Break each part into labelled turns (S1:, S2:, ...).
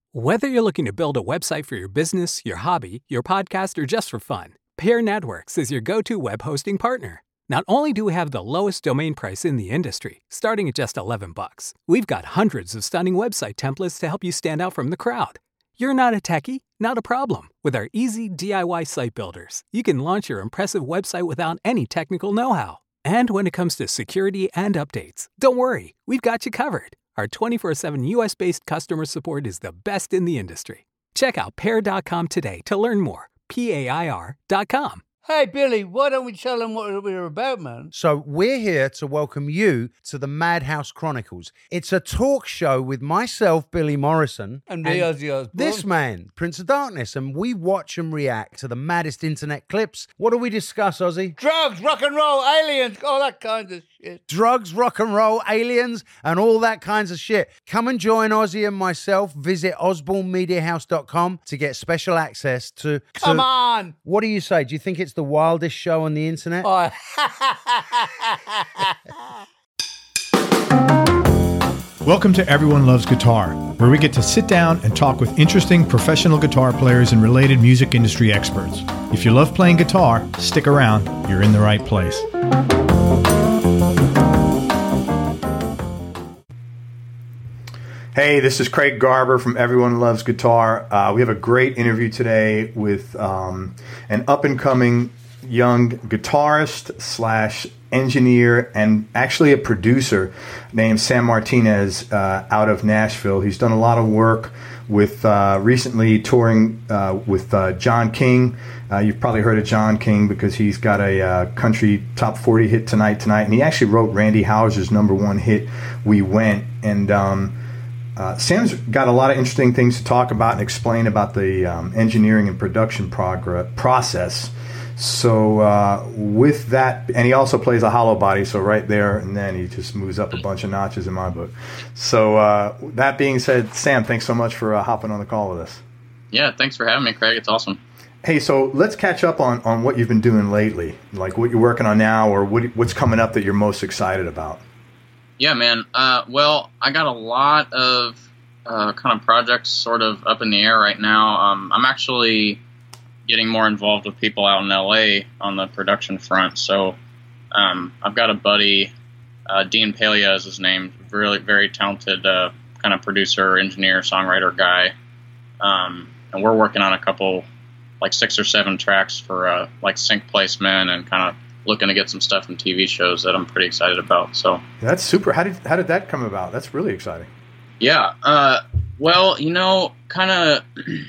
S1: Whether you're looking to build a website for your business, your hobby, your podcast, or just for fun, Pear Networks is your go-to web hosting partner. Not only do we have the lowest domain price in the industry, starting at just $11, we've got hundreds of stunning website templates to help you stand out from the crowd. You're not a techie? Not a problem. With our easy DIY site builders, you can launch your impressive website without any technical know-how. And when it comes to security and updates, don't worry, we've got you covered. Our 24/7 US-based customer support is the best in the industry. Check out Pear.com today to learn more. PAIR.com.
S2: Hey, Billy, why don't we tell them what we're about, man?
S3: So we're here to welcome you to the Madhouse Chronicles. It's a talk show with myself, Billy Morrison.
S2: And me, Ozzy Osbourne.
S3: This man, Prince of Darkness. And we watch and react to the maddest internet clips. What do we discuss, Ozzy?
S2: Drugs, rock and roll, aliens, all that kind of shit.
S3: Drugs, rock and roll, aliens, and all that kinds of shit. Come and join Ozzy and myself. Visit osbornemediahouse.com to get special access to...
S2: Come on!
S3: What do you say? Do you think it's the wildest show on the internet?
S2: Oh.
S4: Welcome to Everyone Loves Guitar, where we get to sit down and talk with interesting professional guitar players and related music industry experts. If you love playing guitar, stick around. You're in the right place. Hey, this is Craig Garber from Everyone Loves Guitar. We have a great interview today with an up-and-coming young guitarist slash engineer and actually a producer named Sam Martinez out of Nashville. He's done a lot of work with recently touring with John King. You've probably heard of John King because he's got a country top 40 hit, Tonight, and he actually wrote Randy Houser's #1 hit, We Went. And Sam's got a lot of interesting things to talk about and explain about the engineering and production process. So with that, and he also plays a hollow body, so right there and then he just moves up a bunch of notches in my book. So that being said, Sam, thanks so much for hopping on the call with us.
S5: Yeah, thanks for having me, Craig. It's awesome.
S4: Hey, so let's catch up on what you've been doing lately, like what you're working on now or what's coming up that you're most excited about.
S5: Yeah, man. Well, I got a lot of kind of projects sort of up in the air right now. I'm actually getting more involved with people out in LA on the production front. So I've got a buddy, Dean Palia is his name, really very talented kind of producer, engineer, songwriter guy. And we're working on a couple, like 6 or 7 tracks for like sync placement and kind of looking to get some stuff in TV shows that I'm pretty excited about. So
S4: that's super. How did that come about? That's really exciting.
S5: Yeah. Well, kind of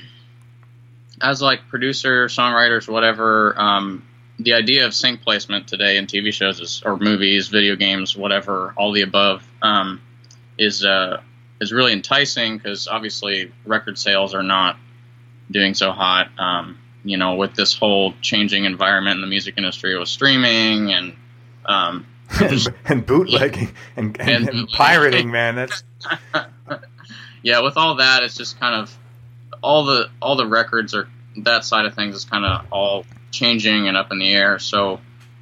S5: as like producer, songwriters, whatever, the idea of sync placement today in TV shows or movies, video games, whatever, all the above, is really enticing because obviously record sales are not doing so hot. With this whole changing environment in the music industry with streaming and
S4: and bootlegging and pirating, man. That's
S5: yeah. With all that, it's just kind of all the records are that side of things is kind of all changing and up in the air. So,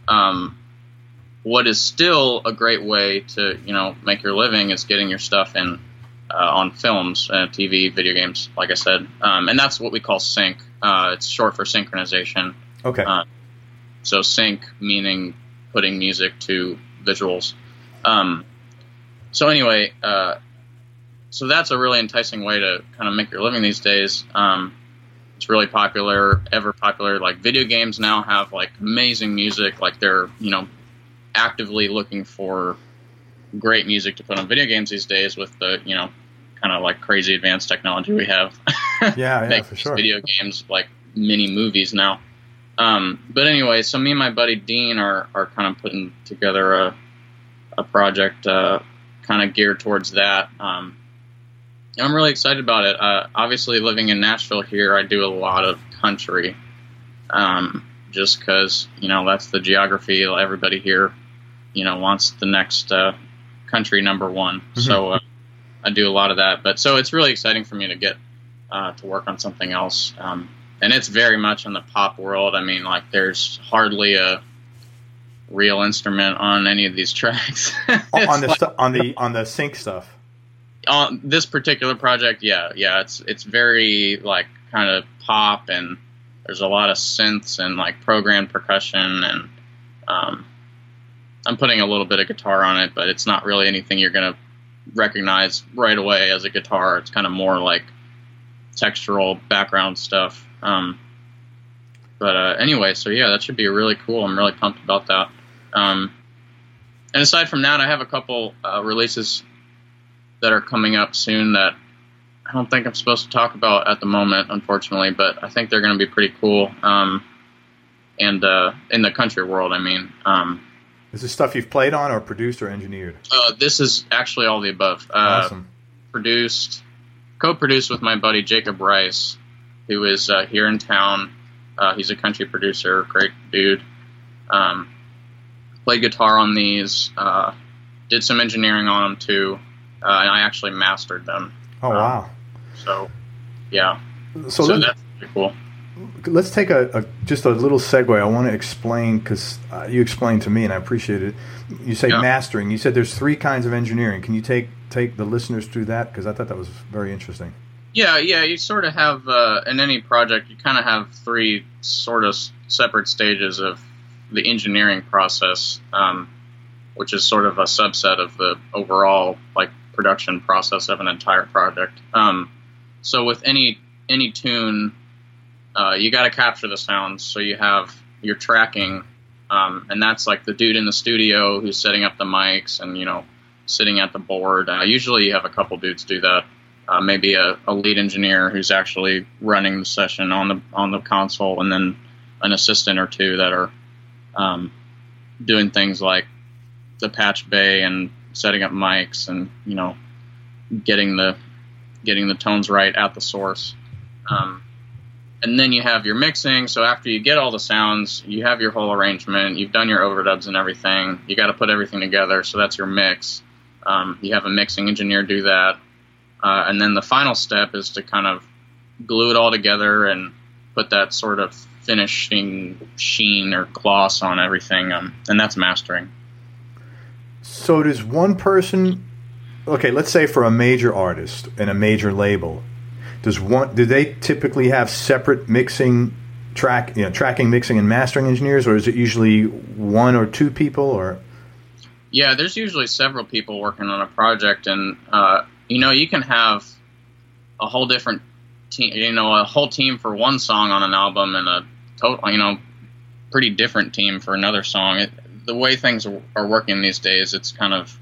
S5: what is still a great way to make your living is getting your stuff in on films, TV, video games, like I said, and that's what we call sync. It's short for synchronization.
S4: Okay.
S5: So sync meaning putting music to visuals. So anyway, so that's a really enticing way to kind of make your living these days. It's really popular, ever popular. Like video games now have like amazing music. Like they're, actively looking for great music to put on video games these days with the, kind of like crazy advanced technology we have.
S4: Yeah, for sure.
S5: Video games like mini movies now. But anyway, so me and my buddy Dean are kind of putting together a project kind of geared towards that. And I'm really excited about it. Obviously, living in Nashville here, I do a lot of country just because, that's the geography. Everybody here, wants the next country #1. Mm-hmm. So I do a lot of that. But so it's really exciting for me to get to work on something else. And it's very much in the pop world. I mean, like, there's hardly a real instrument on any of these tracks.
S4: on the sync stuff.
S5: On this particular project, yeah, it's very like kind of pop, and there's a lot of synths and like programmed percussion, and I'm putting a little bit of guitar on it, but it's not really anything you're gonna recognize right away as a guitar. It's kind of more like textural background stuff. But anyway, so yeah, that should be really cool. I'm really pumped about that. And aside from that, I have a couple releases that are coming up soon that I don't think I'm supposed to talk about at the moment, unfortunately, but I think they're going to be pretty cool. And in the country world, I mean.
S4: Is this stuff you've played on or produced or engineered?
S5: This is actually all the above.
S4: Awesome.
S5: Co-produced with my buddy Jacob Rice, who is here in town. He's a country producer, great dude. Played guitar on these, did some engineering on them too. And I actually mastered them.
S4: Oh, wow.
S5: So, yeah.
S4: So
S5: that's pretty cool.
S4: Let's take just a little segue. I want to explain, because you explained to me, and I appreciate it. You say mastering. You said there's 3 kinds of engineering. Can you take the listeners through that? Because I thought that was very interesting.
S5: Yeah. You sort of have, in any project, you kind of have 3 sort of separate stages of the engineering process, which is sort of a subset of the overall, like, production process of an entire project. So with any tune, you got to capture the sounds. So you have your tracking, and that's like the dude in the studio who's setting up the mics and, sitting at the board. Usually you have a couple dudes do that. Maybe a lead engineer who's actually running the session on the console, and then an assistant or 2 that are doing things like the patch bay and setting up mics and getting the tones right at the source, and then you have your mixing. So after you get all the sounds, you have your whole arrangement, you've done your overdubs and everything, you got to put everything together. So that's your mix. You have a mixing engineer do that, and then the final step is to kind of glue it all together and put that sort of finishing sheen or gloss on everything, and that's mastering.
S4: So does one person, okay, let's say for a major artist and a major label, do they typically have separate tracking, mixing, and mastering engineers, or is it usually 1 or 2 people? Or
S5: yeah, there's usually several people working on a project, and you can have a whole different team, a whole team for one song on an album, and a total, pretty different team for another song. The way things are working these days, it's kind of,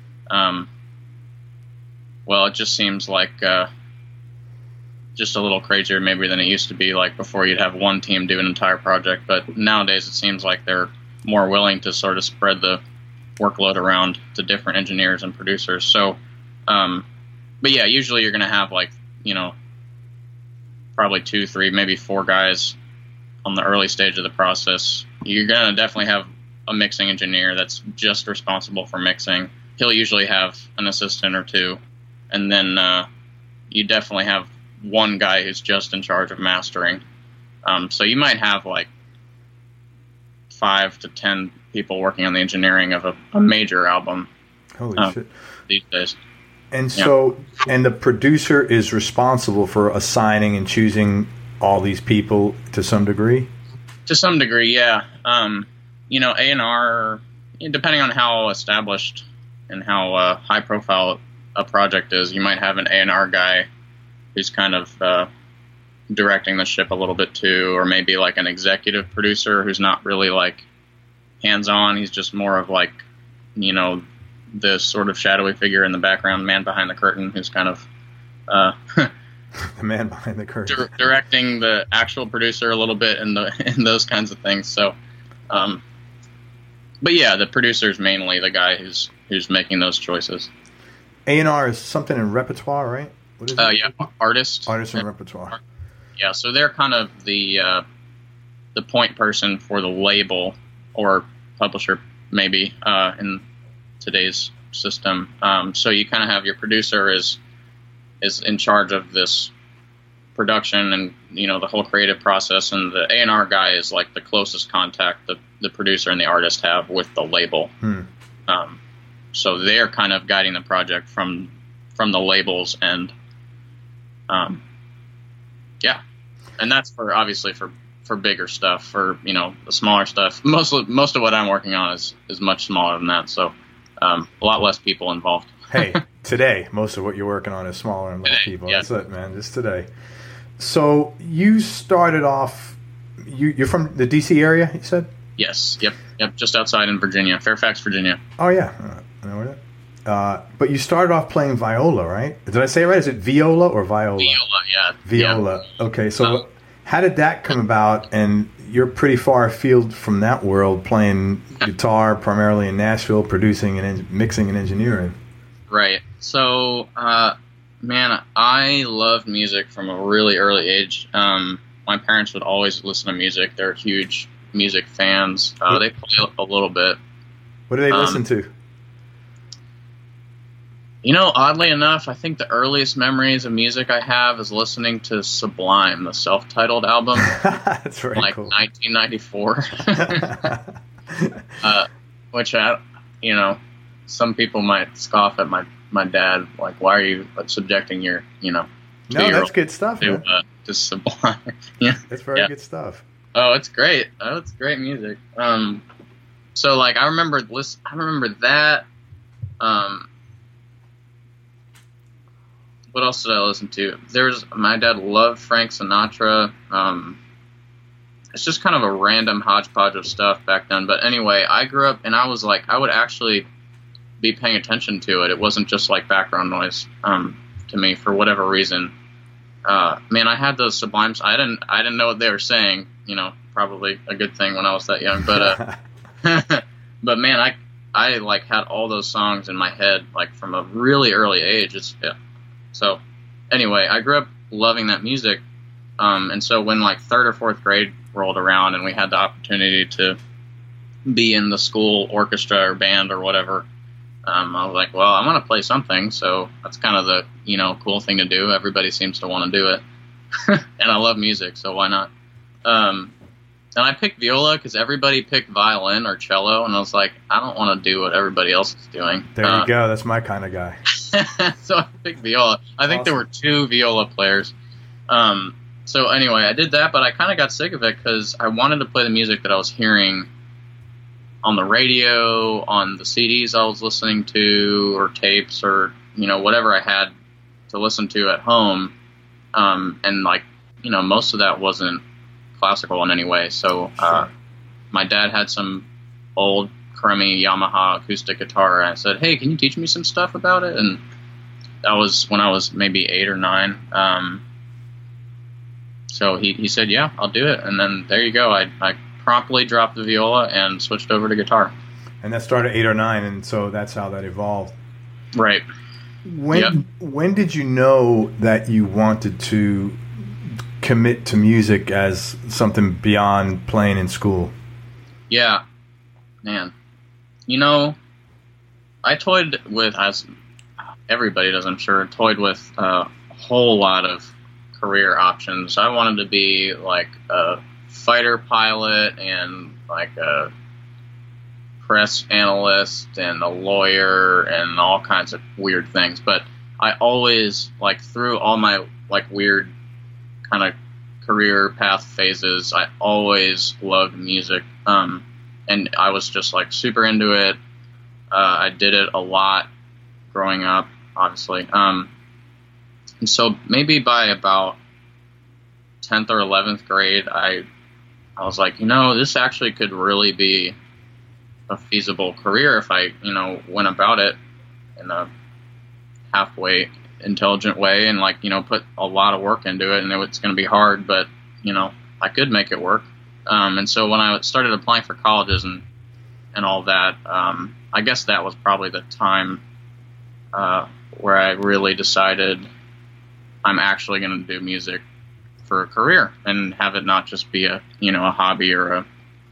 S5: it just seems like just a little crazier maybe than it used to be, like before you'd have one team do an entire project. But nowadays it seems like they're more willing to sort of spread the workload around to different engineers and producers. So, but yeah, usually you're going to have like, probably 2, 3, maybe 4 guys on the early stage of the process. You're going to definitely have a mixing engineer that's just responsible for mixing. He'll usually have an assistant or 2, and then you definitely have one guy who's just in charge of mastering. So you might have like 5 to 10 people working on the engineering of a major album.
S4: Holy shit.
S5: These days.
S4: And so, and the producer is responsible for assigning and choosing all these people to some degree?
S5: To some degree, yeah. A&R, depending on how established and how high profile a project is, you might have an A&R guy who's kind of directing the ship a little bit too, or maybe like an executive producer who's not really like hands-on. He's just more of like, the sort of shadowy figure in the background, man behind the curtain, who's kind of
S4: the man behind the curtain,
S5: directing the actual producer a little bit in those kinds of things. So, but yeah, the producer's mainly the guy who's making those choices.
S4: A&R is something in repertoire, right? What is it?
S5: Yeah, artist
S4: and repertoire.
S5: Yeah, so they're kind of the point person for the label or publisher, maybe, in today's system. So you kind of have your producer is in charge of this production and the whole creative process, and the A&R guy is like the closest contact the producer and the artist have with the label. So they're kind of guiding the project from from the labels, and yeah, and that's for obviously for bigger stuff. For the smaller stuff, most of what I'm working on is much smaller than that, so a lot less people involved.
S4: Hey, today most of what you're working on is smaller and less
S5: Today,
S4: people.
S5: yeah.
S4: That's it, man. Just today. So you started off. You're from the DC area, you said?
S5: Yes. Yep. Just outside in Virginia, Fairfax, Virginia.
S4: Oh yeah, I know where that. But you started off playing viola, right? Did I say it right? Is it viola or viola?
S5: Viola, yeah.
S4: Viola.
S5: Yeah.
S4: Okay, so how did that come about? And you're pretty far afield from that world, playing guitar primarily in Nashville, producing and mixing and engineering.
S5: Right. So, man, I loved music from a really early age. My parents would always listen to music. They're huge music fans. They play a little bit.
S4: What do they listen to?
S5: Oddly enough, I think the earliest memories of music I have is listening to Sublime, the self-titled album.
S4: That's very cool.
S5: 1994. Which, some people might scoff at my dad, like, why are you subjecting your,
S4: No, that's good stuff, man.
S5: To Sublime. Yeah.
S4: That's very good stuff.
S5: Oh, it's great. Oh, it's great music. So like I remember that. What else did I listen to? My dad loved Frank Sinatra. It's just kind of a random hodgepodge of stuff back then. But anyway, I grew up and I was like, I would actually be paying attention to it. It wasn't just like background noise to me for whatever reason. Man, I had those Sublimes. I didn't know what they were saying. Probably a good thing when I was that young. But but man, I like had all those songs in my head like from a really early age. So anyway, I grew up loving that music. And so when like third or fourth grade rolled around and we had the opportunity to be in the school orchestra or band or whatever, I was like, well, I want to play something. So that's kind of the, cool thing to do. Everybody seems to want to do it. And I love music, so why not? And I picked viola because everybody picked violin or cello. And I was like, I don't want to do what everybody else is doing.
S4: There you go. That's my kind of guy.
S5: So I picked viola. I think there were 2 viola players. So anyway, I did that, but I kind of got sick of it because I wanted to play the music that I was hearing on the radio, on the CDs I was listening to, or tapes, or whatever I had to listen to at home. And like most of that wasn't classical in any way. So my dad had some old crummy Yamaha acoustic guitar, and I said, hey, can you teach me some stuff about it? And that was when I was maybe 8 or 9. So he said, yeah, I'll do it. And then there you go. I promptly dropped the viola and switched over to guitar.
S4: And that started 8 or 9, and so that's how that evolved.
S5: Right.
S4: When did you know that you wanted to commit to music as something beyond playing in school?
S5: Yeah, man. I toyed with, as everybody does, I'm sure, toyed with a whole lot of career options. I wanted to be like a fighter pilot and like a press analyst and a lawyer and all kinds of weird things. But I always, like, through all my like weird kind of career path phases, I always loved music. And I was just like super into it. I did it a lot growing up, obviously. And so maybe by about 10th or 11th grade, I was like, this actually could really be a feasible career if I, went about it in a halfway intelligent way and like, put a lot of work into it. And it's going to be hard, but, I could make it work. And so when I started applying for colleges and all that, I guess that was probably the time where I really decided I'm actually going to do music for a career and have it not just be a hobby or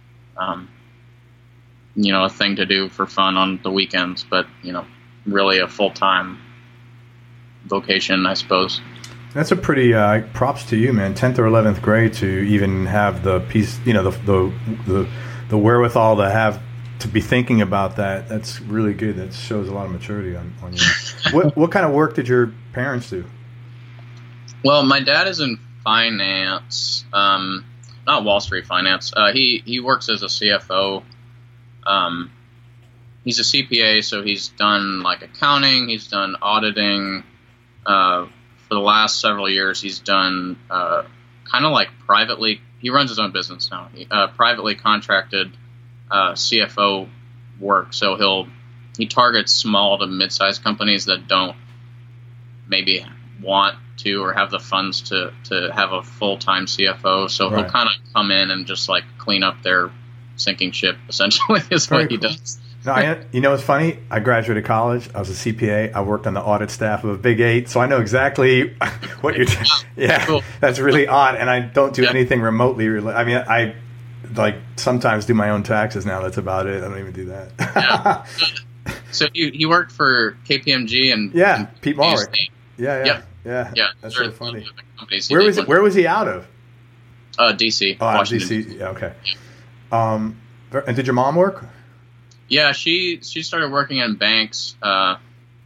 S5: a thing to do for fun on the weekends, but, really a full-time vocation, I suppose.
S4: That's a pretty props to you, man. 10th or 11th grade to even have the piece, the wherewithal to have to be thinking about that. That's really good. That shows a lot of maturity on you. What kind of work did your parents do?
S5: Well, my dad is in finance, not Wall Street finance. He works as a CFO. He's a CPA, so he's done like accounting. He's done auditing. For the last several years, he's done kind of like privately. He runs his own business now. Privately contracted CFO work. So he targets small to mid-sized companies that don't maybe want to or have the funds to have a full-time CFO. So
S4: Right.
S5: he'll kind of come in and just like clean up their sinking ship, essentially, is
S4: Very
S5: what he
S4: cool.
S5: does.
S4: No, you know what's funny? I graduated college. I was a CPA. I worked on the audit staff of a Big 8, so I know exactly what you're. Yeah,
S5: Cool.
S4: that's really odd, and I don't do
S5: Yeah.
S4: anything remotely. I mean, I like sometimes do my own taxes now. That's about it. I don't even do that.
S5: Yeah. So he worked for KPMG and
S4: Yeah, Pete Malrick.
S5: Yeah.
S4: Yeah.
S5: Yeah,
S4: That's
S5: they're
S4: so funny.
S5: the companies he
S4: Where
S5: did
S4: was it? Where was he out of?
S5: DC.
S4: Oh, out of
S5: Washington.
S4: DC. Yeah, okay. And did your mom work?
S5: Yeah, she started working in banks, but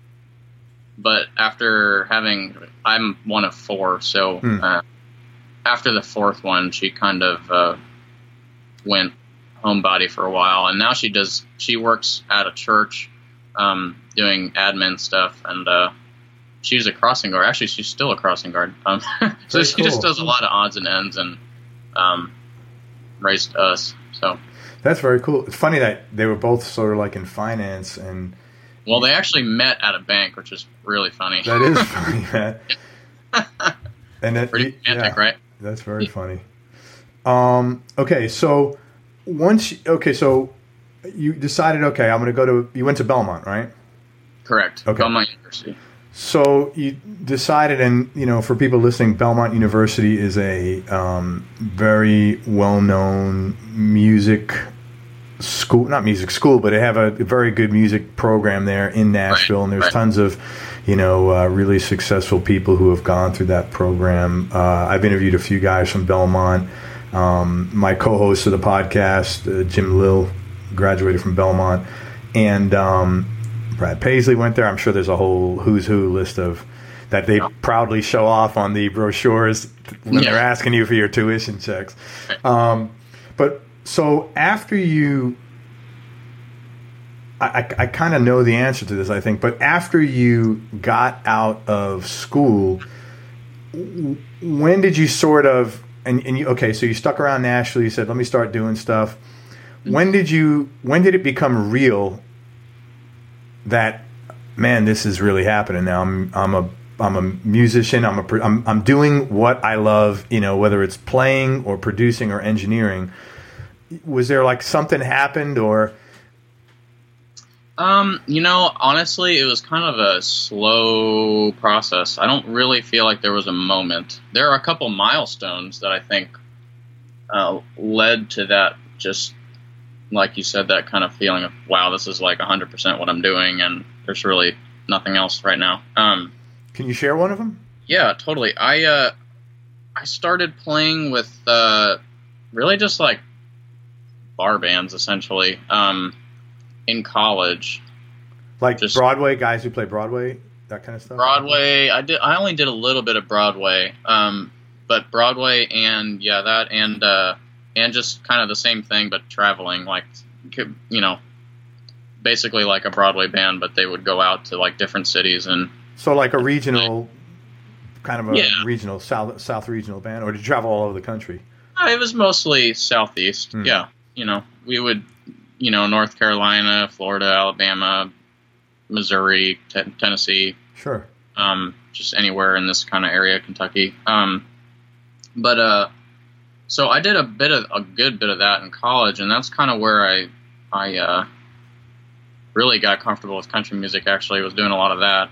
S5: after I'm one of four, so after the fourth one, she kind of went homebody for a while, and now she works at a church doing admin stuff, and she was a crossing guard. Actually, she's still a crossing guard. So
S4: Very
S5: she just
S4: cool.
S5: does a lot of odds and ends and raised us. So.
S4: That's very cool. It's funny that they were both sort of like in finance, and
S5: Well, they actually met at a bank, which is really funny.
S4: that is funny, man. And that,
S5: Pretty romantic, right?
S4: That's very funny. Okay, so so you decided, okay, I'm going to go to. You went to Belmont, right?
S5: Correct.
S4: Okay.
S5: Belmont University.
S4: So you decided, and for people listening, Belmont University is a very well-known music school, not music school, but they have a very good music program there in Nashville, and there's tons of, really successful people who have gone through that program. I've interviewed a few guys from Belmont. My co-host of the podcast, Jim Lill, graduated from Belmont, and Brad Paisley went there. I'm sure there's a whole who's who list of that they proudly show off on the brochures when they're asking you for your tuition checks. But so after you, I kind of know the answer to this, I think, but after you got out of school, when did you sort of, so you stuck around Nashville, you said, let me start doing stuff. When did it become real that, man, this is really happening now? I'm a musician. I'm doing what I love, whether it's playing or producing or engineering. Was there like something happened or?
S5: Honestly, it was kind of a slow process. I don't really feel like there was a moment. There are a couple milestones that I think led to that, just like you said, that kind of feeling of, wow, this is like 100% what I'm doing, and there's really nothing else right now.
S4: Can you share one of them?
S5: Yeah, totally. I started playing with really just like bar bands, essentially, in college.
S4: Like
S5: Just
S4: Broadway, guys who play Broadway, that kind of stuff?
S5: Broadway. I only did a little bit of Broadway, but Broadway and just kind of the same thing, but traveling, like, basically like a Broadway band, but they would go out to like different cities. And
S4: so like a regional, kind of a regional, South regional band, or did you travel all over the country?
S5: It was mostly Southeast. Yeah. We would, North Carolina, Florida, Alabama, Missouri, Tennessee.
S4: Sure.
S5: Just anywhere in this kind of area, Kentucky. So I did a good bit of that in college, and that's kind of where I really got comfortable with country music. Actually, I was doing a lot of that.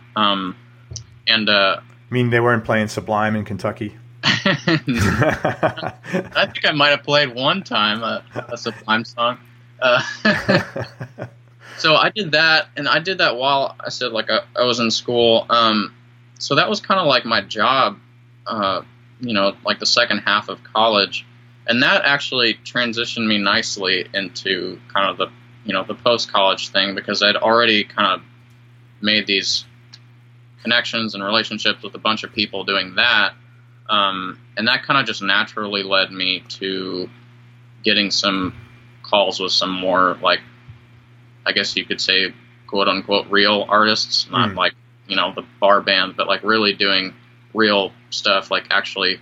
S5: I
S4: mean, they weren't playing Sublime in Kentucky?
S5: I think I might have played one time a Sublime song. So I did that, and I did that while I said I was in school. So that was kind of like my job, like the second half of college, and that actually transitioned me nicely into kind of the post-college thing, because I'd already kind of made these connections and relationships with a bunch of people doing that. And that kind of just naturally led me to getting some calls with some more, like, I guess you could say, quote unquote, real artists, not like, the bar band, but like really doing real stuff, like actually,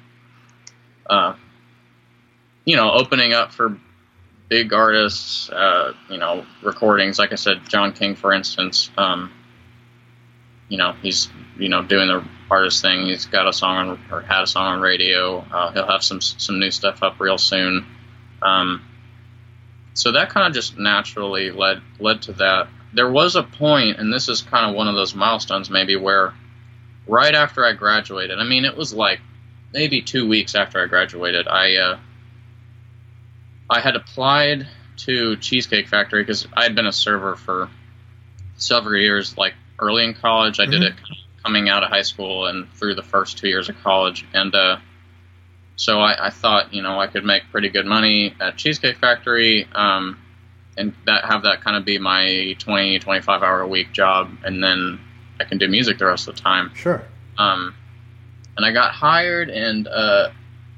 S5: opening up for big artists, recordings. Like I said, John King, for instance, he's, doing the artist thing. He's got a song on, or had a song on radio. He'll have some new stuff up real soon. So that kind of just naturally led to that. There was a point, and this is kind of one of those milestones maybe, where right after I graduated, I mean, it was like maybe 2 weeks after I graduated, I had applied to Cheesecake Factory because I had been a server for several years, like early in college. I did it coming out of high school and through the first 2 years of college. And so I thought, I could make pretty good money at Cheesecake Factory, and have that kind of be my 20, 25 hour a week job. And then I can do music the rest of the time.
S4: Sure.
S5: And I got hired, and, the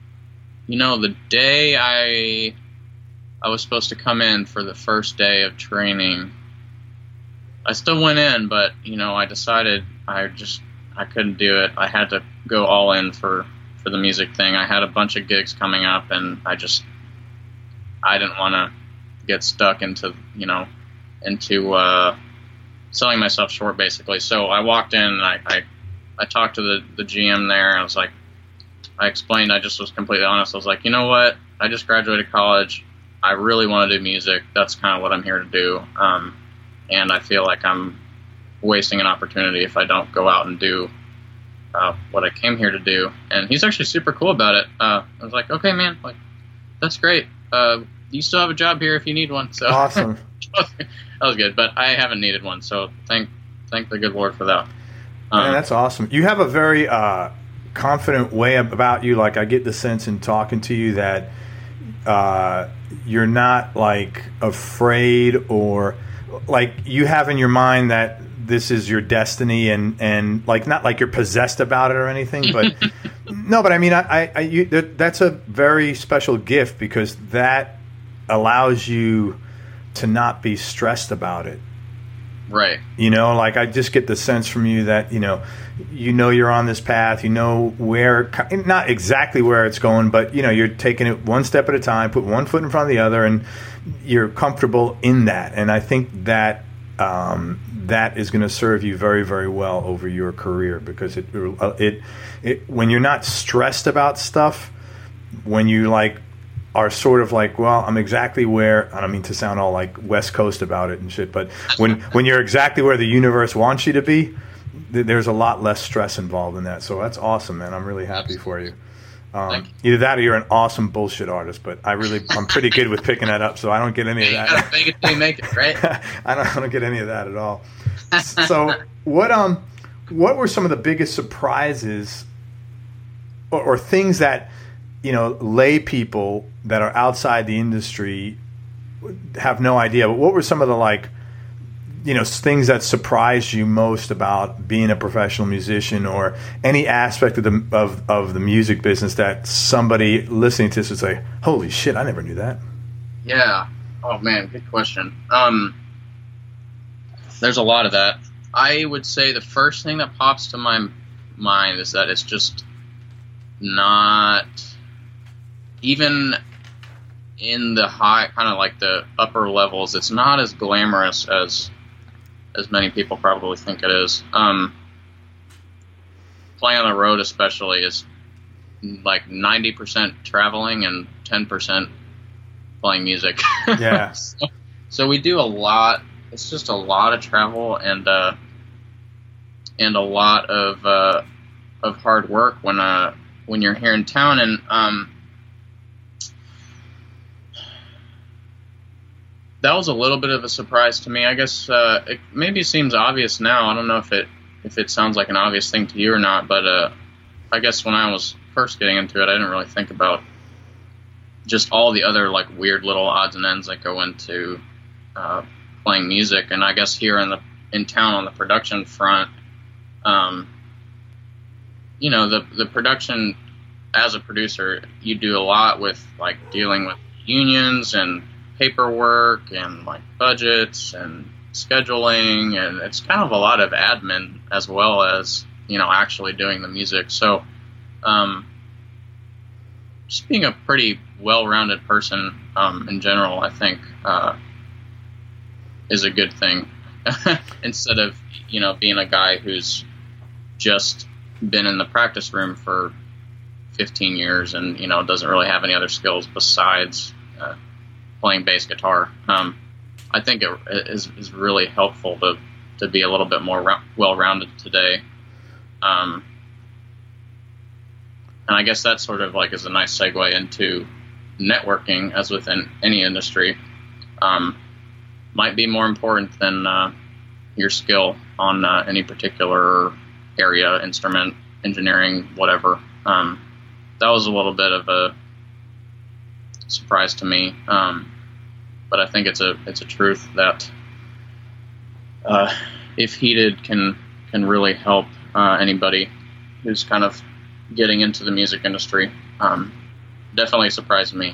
S5: day I was supposed to come in for the first day of training, I still went in, but, I decided I couldn't do it. I had to go all in for the music thing. I had a bunch of gigs coming up, and I didn't want to get stuck into selling myself short, basically. So I walked in, and I talked to the GM there. I was like, I explained, I just was completely honest. I was like, you know what? I just graduated college. I really want to do music. That's kind of what I'm here to do. And I feel like I'm wasting an opportunity if I don't go out and do what I came here to do. And he's actually super cool about it. I was like, okay, man, like, that's great. You still have a job here if you need one. So
S4: Awesome.
S5: that was good, but I haven't needed one. So thank the good Lord for that.
S4: Man, that's awesome. You have a very confident way about you. Like, I get the sense in talking to you that you're not like afraid, or like you have in your mind that this is your destiny, and like, not like you're possessed about it or anything, but no, but I mean, that's a very special gift, because that allows you to not be stressed about it.
S5: Right.
S4: Like, I just get the sense from you that, you're on this path, where, not exactly where it's going, but, you're taking it one step at a time, put one foot in front of the other, and you're comfortable in that. And I think that that is going to serve you very, very well over your career, because it when you're not stressed about stuff, when you like are sort of like, well, I'm exactly where, I don't mean to sound all like West Coast about it and shit, but when you're exactly where the universe wants you to be, there's a lot less stress involved in that. So that's awesome, man. I'm really happy for you. Either that or you're an awesome bullshit artist, but I'm pretty good with picking that up, so I don't get any of that.
S5: You gotta make it till you make it, right?
S4: I don't get any of that at all. So what were some of the biggest surprises or things that, lay people that are outside the industry have no idea, but what were some of the things that surprised you most about being a professional musician, or any aspect of the music business that somebody listening to this would say, holy shit, I never knew that?
S5: Yeah. Oh man, good question. There's a lot of that. I would say the first thing that pops to my mind is that it's just not, even in the high, kind of like the upper levels, it's not as glamorous as many people probably think it is. Playing on the road especially is like 90% traveling and 10% playing music.
S4: Yeah.
S5: So we do a lot. It's just a lot of travel and a lot of hard work when you're here in town. And that was a little bit of a surprise to me. I guess it maybe seems obvious now. I don't know if it sounds like an obvious thing to you or not, but I guess when I was first getting into it, I didn't really think about just all the other like weird little odds and ends that go into playing music. And I guess here in town on the production front, the production as a producer, you do a lot with like dealing with unions and paperwork and like budgets and scheduling, and it's kind of a lot of admin as well as actually doing the music. So just being a pretty well-rounded person in general, I think is a good thing instead of being a guy who's just been in the practice room for 15 years and doesn't really have any other skills besides playing bass guitar. I think it is really helpful to be a little bit more well-rounded today. And I guess that sort of like is a nice segue into networking, as within any industry. Might be more important than your skill on any particular area, instrument, engineering, whatever. That was a little bit of a surprise to me, but I think it's a truth that if heeded can really help anybody who's kind of getting into the music industry. Definitely surprised me.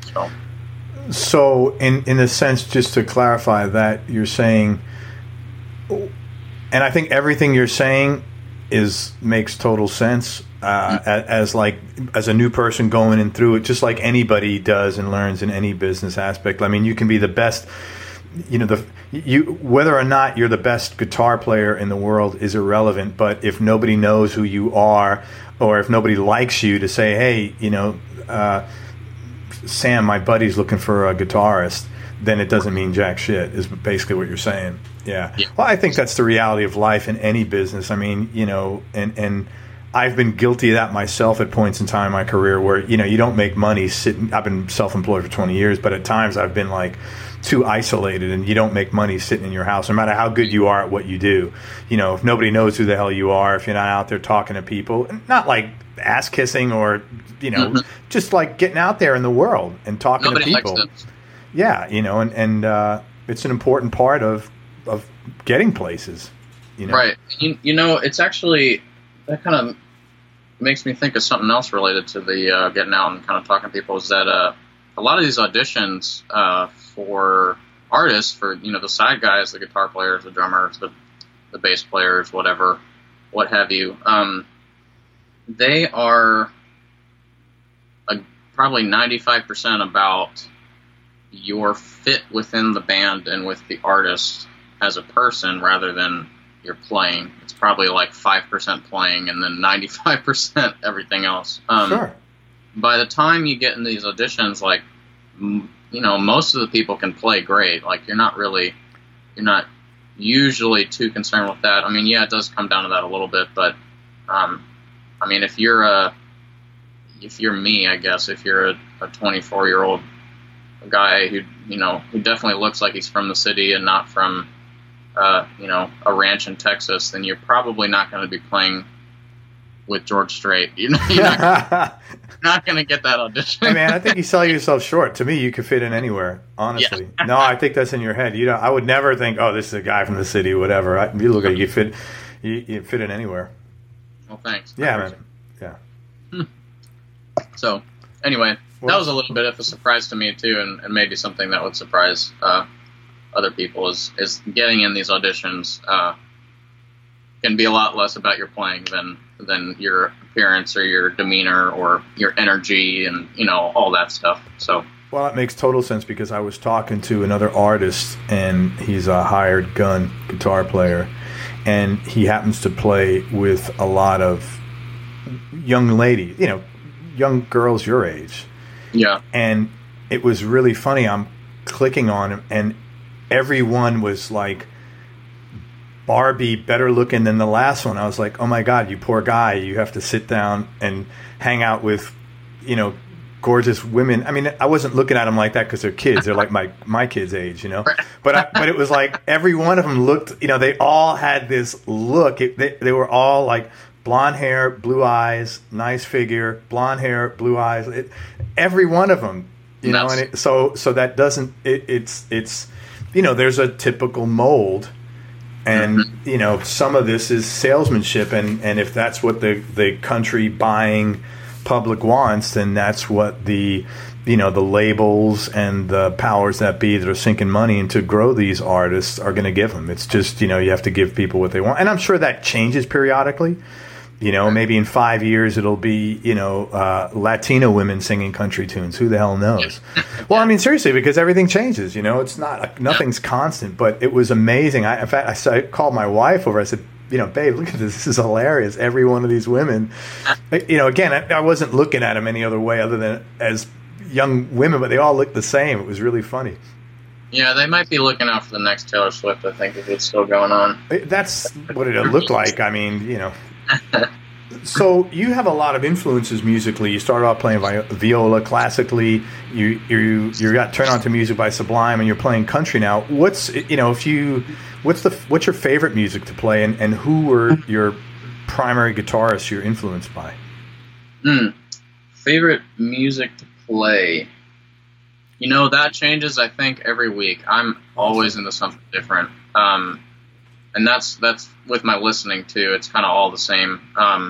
S4: So in a sense, just to clarify that, you're saying, and I think everything you're saying makes total sense as a new person going in through it, just like anybody does and learns in any business aspect. I mean, you can be the best, whether or not you're the best guitar player in the world is irrelevant, but if nobody knows who you are, or if nobody likes you to say, hey, Sam, my buddy's looking for a guitarist, then it doesn't mean jack shit, is basically what you're saying. Yeah. Well, I think that's the reality of life in any business. I mean, and I've been guilty of that myself at points in time in my career where, you don't make money sitting. I've been self-employed for 20 years, but at times I've been like too isolated, and you don't make money sitting in your house, no matter how good you are at what you do. If nobody knows who the hell you are, if you're not out there talking to people, not like ass kissing or, just like getting out there in the world and talking to people. Yeah. And it's an important part of getting places,
S5: Right. It's actually, that kind of makes me think of something else related to the getting out and kind of talking to people, is that a lot of these auditions for artists, for the side guys, the guitar players, the drummers, the bass players, whatever, what have you, they are probably 95% about your fit within the band and with the artist as a person rather than your playing. It's probably like 5% playing and then 95% everything else.
S4: Sure.
S5: By the time you get in these auditions, like, most of the people can play great. Like, you're not usually too concerned with that. I mean, yeah, it does come down to that a little bit, but, I mean, if you're me, I guess, if you're a 24-year-old guy who definitely looks like he's from the city and not from, a ranch in Texas, then you're probably not going to be playing with George Strait. You're not going to get that audition.
S4: Hey, man, I think you sell yourself short. To me, you could fit in anywhere, honestly. Yeah. No, I think that's in your head. I would never think, oh, this is a guy from the city, whatever. You look like you fit in anywhere.
S5: Well, thanks.
S4: Yeah, man. Yeah.
S5: So, anyway, that was a little bit of a surprise to me, too, and maybe something that would surprise other people is getting in these auditions can be a lot less about your playing than your appearance or your demeanor or your energy and, all that stuff. So,
S4: well, that makes total sense, because I was talking to another artist, and he's a hired gun guitar player, and he happens to play with a lot of young ladies, young girls your age.
S5: Yeah.
S4: And it was really funny. I'm clicking on him, and everyone was like, Barbie better looking than the last one. I was like, oh my God, you poor guy. You have to sit down and hang out with, gorgeous women. I mean, I wasn't looking at them like that because they're kids. They're like my kids' age, But it was like every one of them looked, they all had this look. They were all like blonde hair, blue eyes, nice figure, blonde hair, blue eyes. Every one of them, and so that doesn't. It's there's a typical mold. And, some of this is salesmanship. And if that's what the country buying public wants, then that's what the labels and the powers that be that are sinking money into grow these artists are going to give them. It's just, you have to give people what they want. And I'm sure that changes periodically. Maybe in 5 years it'll be, Latino women singing country tunes. Who the hell knows? Well, I mean, seriously, because everything changes. It's not nothing's constant. But it was amazing. In fact, I called my wife over. I said, babe, look at this. This is hilarious. Every one of these women, again, I wasn't looking at them any other way other than as young women, but they all looked the same. It was really funny.
S5: Yeah, they might be looking out for the next Taylor Swift, I think, if it's still going on.
S4: That's what it looked like. I mean, So you have a lot of influences musically. You started off playing viola classically. You got turned on to music by Sublime, and you're playing country now. What's your favorite music to play, and who were your primary guitarists you're influenced by?
S5: Favorite music to play. That changes, I think, every week. I'm always into something different. And that's with my listening too. It's kind of all the same.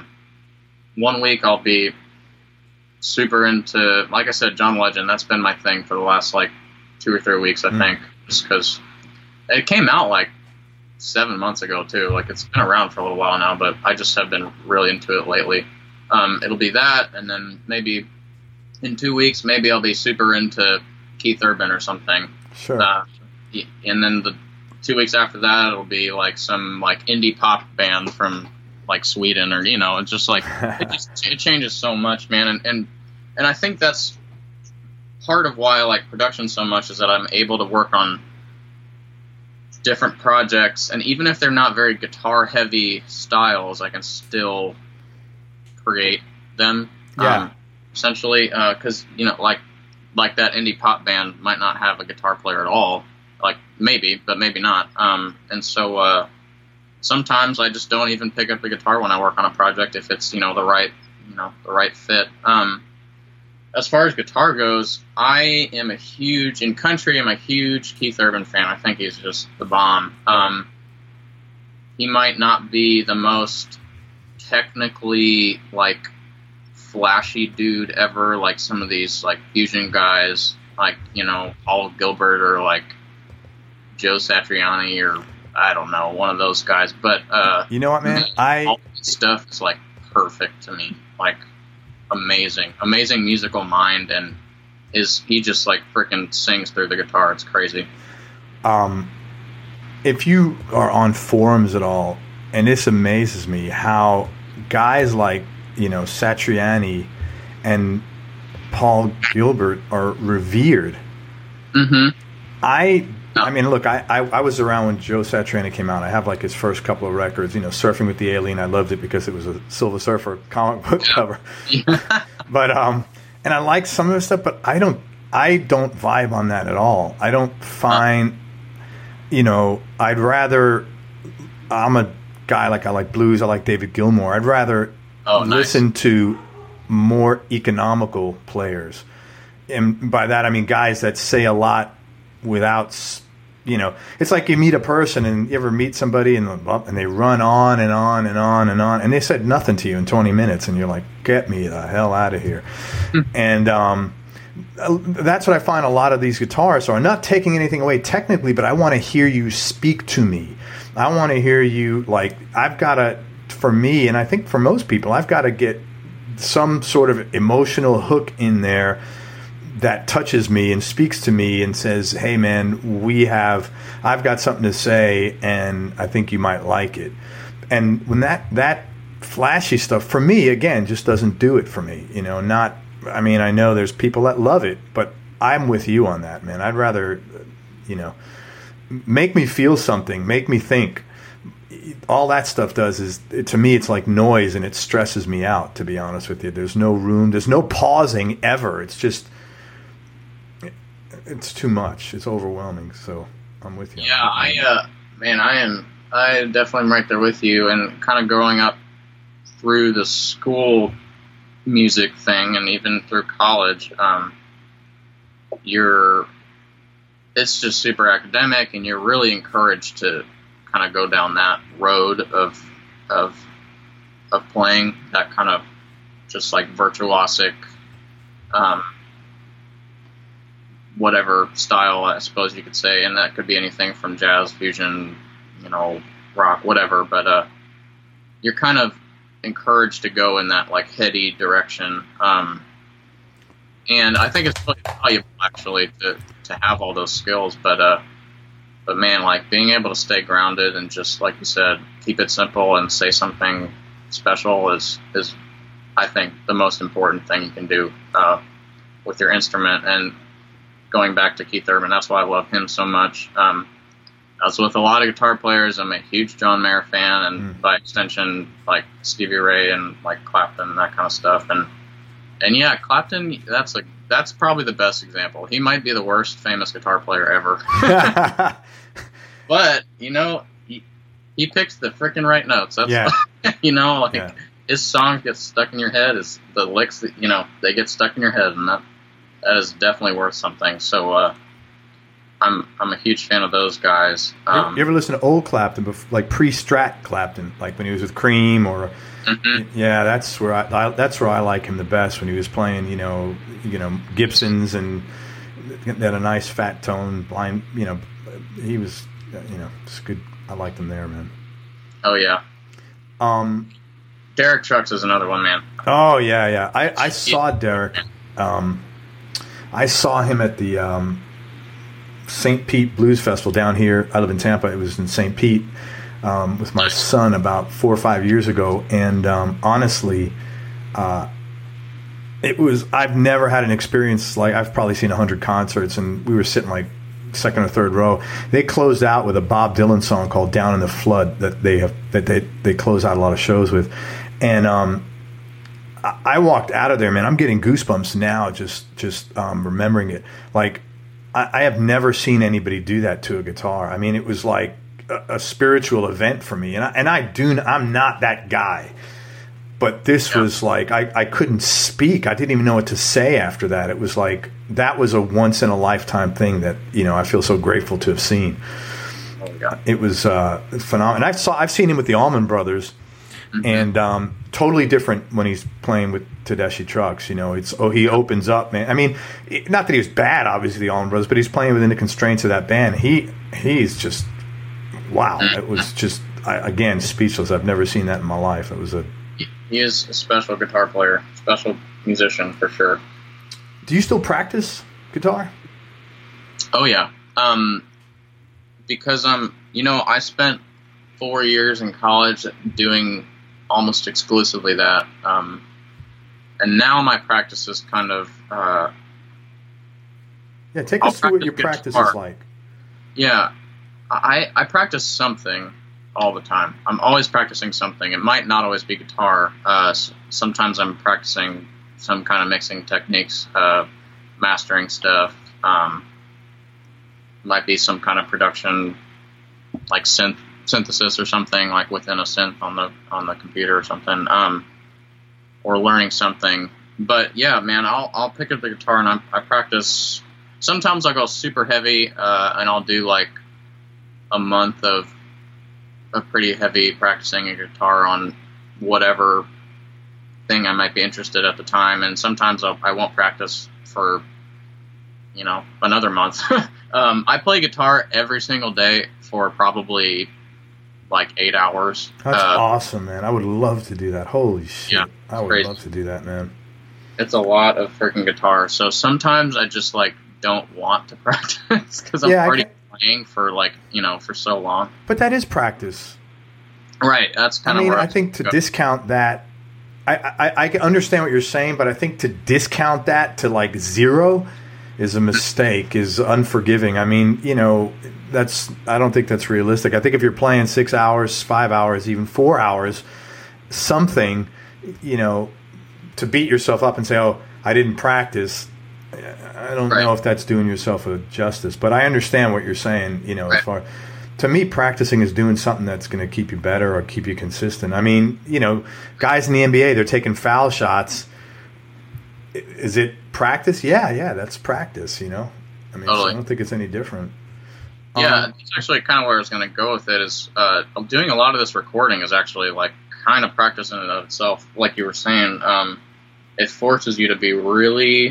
S5: 1 week I'll be super into, like I said, John Legend. That's been my thing for the last 2 or 3 weeks, I think, just because it came out 7 months ago too. It's been around for a little while now, but I just have been really into it lately. It'll be that, and then maybe in 2 weeks, maybe I'll be super into Keith Urban or something.
S4: Sure.
S5: And then the 2 weeks after that, it'll be some indie pop band from Sweden, or it's just it changes so much, man. And I think that's part of why I like production so much, is that I'm able to work on different projects, and even if they're not very guitar heavy styles, I can still create them.
S4: Yeah.
S5: Essentially, because like that indie pop band might not have a guitar player at all. Maybe, but maybe not. And so sometimes I just don't even pick up the guitar when I work on a project if it's the right fit. As far as guitar goes, I am a huge Keith Urban fan. I think he's just the bomb. He might not be the most technically flashy dude ever, like some of these fusion guys, Paul Gilbert or Joe Satriani, or I don't know, one of those guys. But
S4: you know what, man?
S5: All this stuff is perfect to me. Amazing musical mind, and he just freaking sings through the guitar. It's crazy.
S4: If you are on forums at all, and this amazes me how guys like Satriani and Paul Gilbert are revered.
S5: Mm-hmm.
S4: I mean, look, I was around when Joe Satriani came out. I have his first couple of records, Surfing with the Alien. I loved it because it was a Silver Surfer comic book cover. But and I like some of the stuff, but I don't vibe on that at all. I don't find, I'd rather, I'm a guy I like blues. I like David Gilmour. I'd rather listen to more economical players. And by that, I mean guys that say a lot without, it's like you meet a person, and you ever meet somebody and they run on and on and on and on, and they said nothing to you in 20 minutes, and you're like, get me the hell out of here. And that's what I find a lot of these guitarists are. I'm not taking anything away technically, but I want to hear you speak to me. I want to hear you, I've got to, for me, and I think for most people, I've got to get some sort of emotional hook in there that touches me and speaks to me and says, hey man, I've got something to say, and I think you might like it. And when that flashy stuff, for me, again, just doesn't do it for me. I know there's people that love it, but I'm with you on that, man. I'd rather, make me feel something, make me think. All that stuff does is, to me, it's like noise, and it stresses me out, to be honest with you. There's no room, there's no pausing ever. It's just, it's too much. It's overwhelming. So I'm with you.
S5: Yeah, I definitely am right there with you. And kind of growing up through the school music thing, and even through college, it's just super academic, and you're really encouraged to kind of go down that road of playing that kind of just like virtuosic, whatever style, I suppose you could say, and that could be anything from jazz, fusion, rock, whatever. But you're kind of encouraged to go in that like heady direction, and I think it's really valuable actually to have all those skills. But man, like being able to stay grounded and just like you said, keep it simple and say something special is I think the most important thing you can do with your instrument. And going back to Keith Urban, that's why I love him so much. I was with a lot of guitar players. I'm a huge John Mayer fan, and by extension, like Stevie Ray and like Clapton and that kind of stuff. And yeah, Clapton, that's probably the best example. He might be the worst famous guitar player ever. But, he picks the freaking right notes. That's his songs get stuck in your head. The licks that, they get stuck in your head, and that is definitely worth something. So, I'm a huge fan of those guys.
S4: You ever listen to old Clapton, like pre-Strat Clapton, like when he was with Cream, or yeah, that's where I like him the best, when he was playing, Gibsons and had a nice fat tone, blind, he was, it's good. I liked him there, man.
S5: Oh yeah. Derek Trucks is another one, man.
S4: Oh yeah. I saw Derek. I saw him at the St. Pete Blues Festival down here. I live in Tampa. It was in St. Pete with my son about 4 or 5 years ago. And honestly, I've never had an experience like, I've probably seen 100 concerts, and we were sitting like second or third row. They closed out with a Bob Dylan song called "Down in the Flood" that they close out a lot of shows with. And I walked out of there, man. I'm getting goosebumps now just remembering it. Like, I have never seen anybody do that to a guitar. I mean, it was like a spiritual event for me. I'm not that guy. But this was like, I couldn't speak. I didn't even know what to say after that. It was like, that was a once-in-a-lifetime thing that, I feel so grateful to have seen.
S5: Oh, God.
S4: It was phenomenal. I've seen him with the Allman Brothers, and totally different when he's playing with Tedeschi Trucks. He opens up, man. I mean, not that he was bad, obviously, the Allman Brothers, but he's playing within the constraints of that band. He's just, wow. It was just, again, speechless. I've never seen that in my life. It was
S5: He is a special guitar player, special musician for sure.
S4: Do you still practice guitar?
S5: Oh yeah. Because I spent 4 years in college doing almost exclusively that. And now my practice is kind of
S4: take us through what your practice is like.
S5: Yeah. I practice something all the time. I'm always practicing something. It might not always be guitar. Sometimes I'm practicing some kind of mixing techniques, mastering stuff. Might be some kind of production, like synthesis or something, like within a synth on the computer or something, or learning something. But yeah, man, I'll pick up the guitar and I practice. Sometimes I'll go super heavy, and I'll do like a month of a pretty heavy practicing a guitar on whatever thing I might be interested at the time. And sometimes I won't practice for, another month. I play guitar every single day for probably like 8 hours.
S4: That's awesome, man. I would love to do that. Holy shit.
S5: Yeah,
S4: I would love to do that, man.
S5: It's a lot of freaking guitar. So sometimes I just like don't want to practice because I'm already playing for for so long.
S4: But that is practice,
S5: right? That's kind of. I
S4: think to discount that, I can understand what you're saying, but I think to discount that to like zero is a mistake, is unforgiving. I mean, I don't think that's realistic. I think if you're playing 6 hours, 5 hours, even 4 hours, something, to beat yourself up and say, "Oh, I didn't practice." I don't know if that's doing yourself a justice, but I understand what you're saying. As far, to me, practicing is doing something that's going to keep you better or keep you consistent. I mean, guys in the NBA, they're taking foul shots. Is it practice? Yeah, that's practice. I I mean,
S5: Totally.
S4: I don't think it's any different.
S5: Yeah, it's actually kind of where I was going to go with it. Is doing a lot of this recording is actually like kind of practice in and of itself. Like you were saying, it forces you to be really,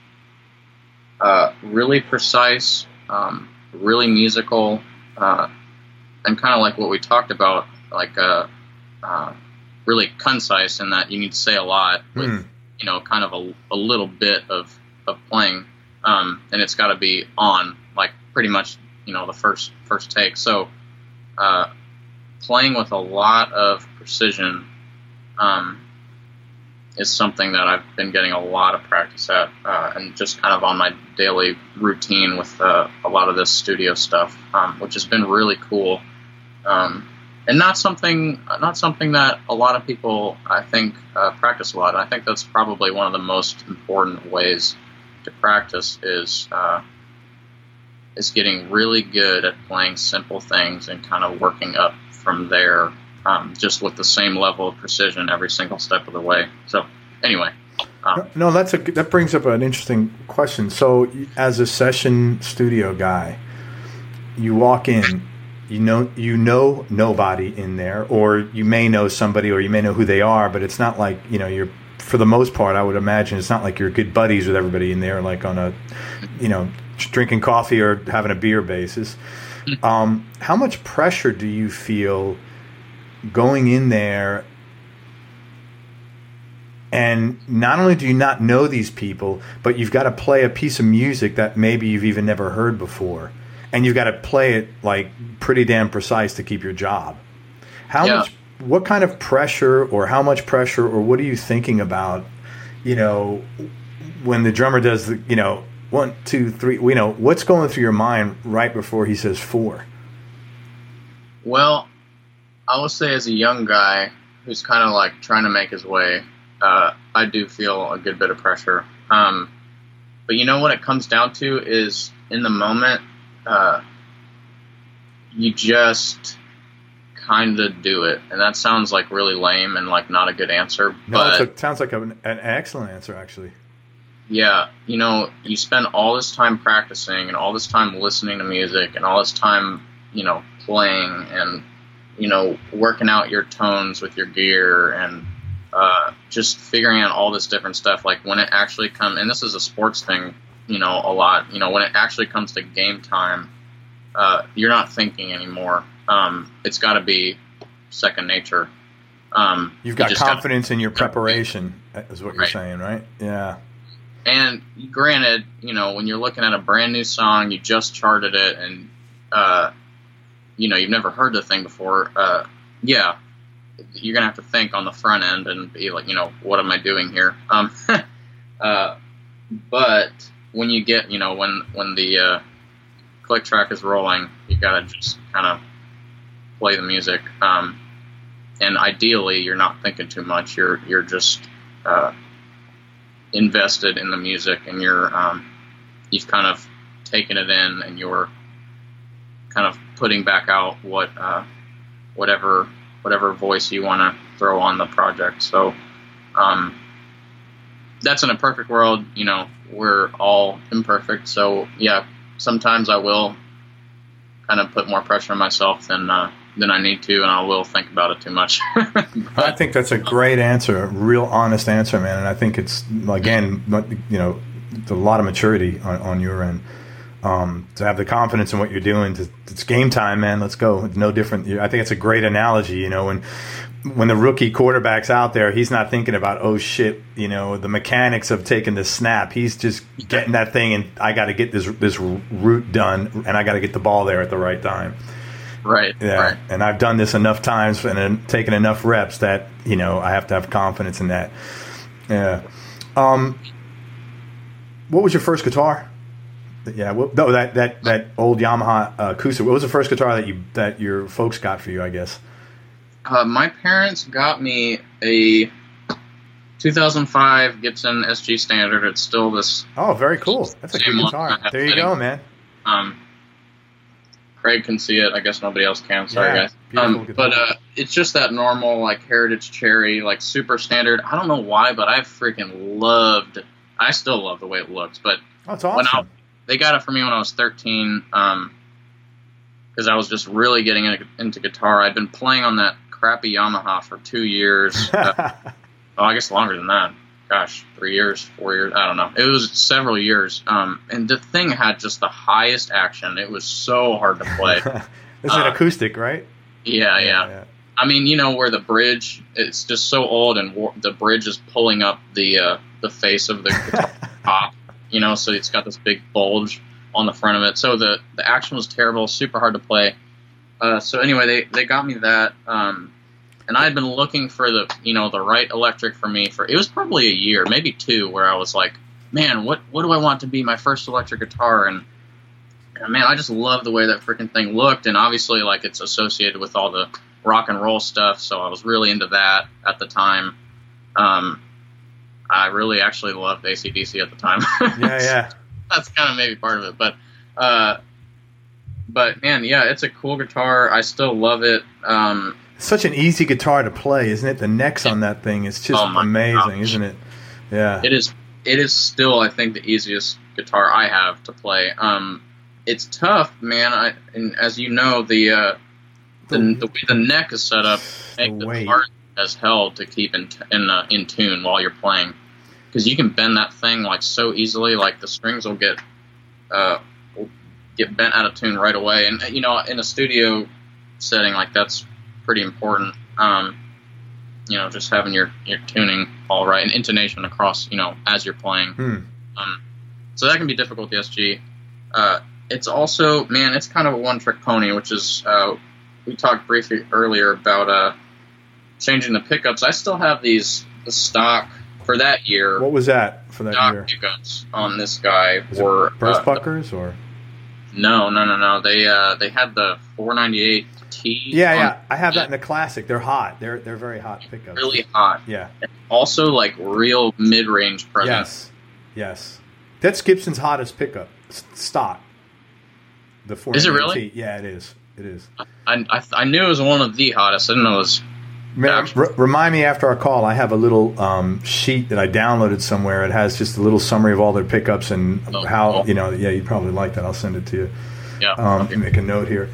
S5: really precise, really musical, and kind of like what we talked about, like really concise in that you need to say a lot with kind of a little bit of playing, and it's got to be on like pretty much the first take. So playing with a lot of precision is something that I've been getting a lot of practice at, and just kind of on my daily routine with a lot of this studio stuff, which has been really cool, and not something that a lot of people, I think, practice a lot. I think that's probably one of the most important ways to practice is getting really good at playing simple things and kind of working up from there, just with the same level of precision every single step of the way. So anyway.
S4: No, that brings up an interesting question. So as a session studio guy, you walk in, you know nobody in there, or you may know somebody, or you may know who they are, but it's not like, you're, for the most part, I would imagine it's not like you're good buddies with everybody in there, like on a, drinking coffee or having a beer basis. How much pressure do you feel going in there? And not only do you not know these people, but you've got to play a piece of music that maybe you've even never heard before. And you've got to play it like pretty damn precise to keep your job. What kind of pressure, or how much pressure, or what are you thinking about, when the drummer does the, 1, 2, 3, what's going through your mind right before he says 4?
S5: Well, I will say as a young guy who's kind of like trying to make his way, I do feel a good bit of pressure. But what it comes down to is in the moment, you just kind of do it. And that sounds like really lame and like not a good answer.
S4: No, it sounds like an excellent answer, actually.
S5: Yeah, you spend all this time practicing and all this time listening to music and all this time, playing and, working out your tones with your gear and just figuring out all this different stuff. Like when it actually comes, and this is a sports thing, a lot, when it actually comes to game time, you're not thinking anymore. It's got to be second nature.
S4: You've got confidence in your preparation, is what you're saying, right? Yeah.
S5: And granted, when you're looking at a brand new song, you just charted it, and you've never heard the thing before. Yeah, you're gonna have to think on the front end and be like, what am I doing here? But when you get, when the click track is rolling, you gotta just kind of play the music. And ideally, you're not thinking too much. You're just invested in the music, and you've kind of taken it in, and you're kind of putting back out whatever voice you want to throw on the project. So that's in a perfect world. We're all imperfect. So yeah, sometimes I will kind of put more pressure on myself than I need to, and I will think about it too much.
S4: I think that's a great answer, a real honest answer, man. And I think it's, again, a lot of maturity on your end. To have the confidence in what you're doing. It's game time, man. Let's go. It's no different. I think it's a great analogy. When the rookie quarterback's out there, he's not thinking about, oh shit, the mechanics of taking the snap. He's just getting that thing, and I got to get this route done, and I got to get the ball there at the right time.
S5: Right.
S4: Yeah.
S5: Right.
S4: And I've done this enough times and taken enough reps that I have to have confidence in that. Yeah. What was your first guitar? Yeah, that old Yamaha acoustic. What was the first guitar that your folks got for you, I guess?
S5: My parents got me a 2005 Gibson SG Standard. It's still this.
S4: Oh, very cool. That's a good guitar. There you go, man.
S5: Craig can see it. I guess nobody else can. Sorry, guys. But it's just that normal, like, Heritage Cherry, like, super standard. I don't know why, but I freaking loved. I still love the way it looks. But
S4: that's awesome.
S5: they got it for me when I was 13, because I was just really getting into guitar. I'd been playing on that crappy Yamaha for 2 years. I guess longer than that. Gosh, 3 years, 4 years. I don't know. It was several years. And the thing had just the highest action. It was so hard to play.
S4: It's an acoustic, right?
S5: Yeah. I mean, you know, where the bridge, it's just so old, and the bridge is pulling up the face of the guitar top, you know, so it's got this big bulge on the front of it. So the action was terrible, super hard to play. So anyway, they got me that, and I had been looking for the right electric for me it was probably a year, maybe 2, where I was like, man, what do I want to be my first electric guitar? And man, I just love the way that freaking thing looked, and obviously, like, it's associated with all the rock and roll stuff, so I was really into that at the time. I really actually loved AC/DC at the time.
S4: Yeah.
S5: That's kind of maybe part of it, but man, yeah, it's a cool guitar. I still love it.
S4: Such an easy guitar to play, isn't it? The necks on that thing is just amazing,
S5: gosh.
S4: Isn't it? Yeah.
S5: It is still, I think, the easiest guitar I have to play. It's tough, man. And as you know, the way the neck is set up makes it hard as hell to keep in tune while you're playing, because you can bend that thing like so easily. Like the strings will get bent out of tune right away, and you know, in a studio setting, like, that's pretty important. You know, just having your tuning all right and intonation across, you know, as you're playing. So that can be difficult with the SG. It's also, man, it's kind of a one-trick pony, which is, we talked briefly earlier about changing the pickups. I still have the stock for that year.
S4: What was that for that year?
S5: Pickups on this guy
S4: Was
S5: were
S4: it burst puckers or?
S5: No. They had the 498T.
S4: Yeah. I have that in the classic. They're hot. They're very hot pickups.
S5: Really hot.
S4: Yeah.
S5: And also, like, real mid-range presence.
S4: Yes. That's Gibson's hottest pickup stock. The 498T.
S5: Is it really?
S4: Yeah, it is.
S5: I knew it was one of the hottest. I didn't know it was.
S4: Remind me after our call. I have a little sheet that I downloaded somewhere. It has just a little summary of all their pickups and how, you know. Yeah, you'd probably like that. I'll send it to you.
S5: Yeah.
S4: Make a note here.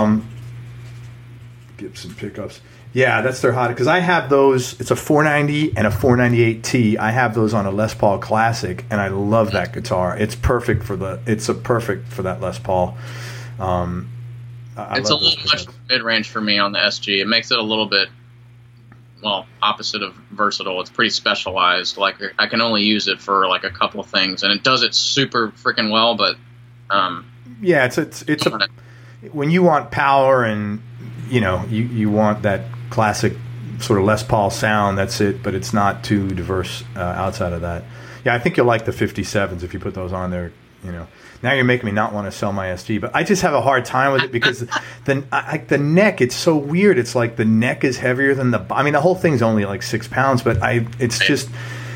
S4: Gibson pickups. Yeah, that's their hottest, because I have those. It's a 490 and a 498T. I have those on a Les Paul Classic, and I love that guitar. It's perfect for that Les Paul.
S5: It's a little much mid-range for me on the SG. It makes it a little bit, well, opposite of versatile. It's pretty specialized. Like, I can only use it for like a couple of things, and it does it super freaking well. But
S4: yeah, it's when you want power and you know you want that classic sort of Les Paul sound. That's it, but it's not too diverse outside of that. Yeah, I think you'll like the 57s if you put those on there. You know. Now you're making me not want to sell my SG, but I just have a hard time with it because the neck, it's so weird. It's like the neck is heavier than the whole thing's only like 6 pounds, but it's just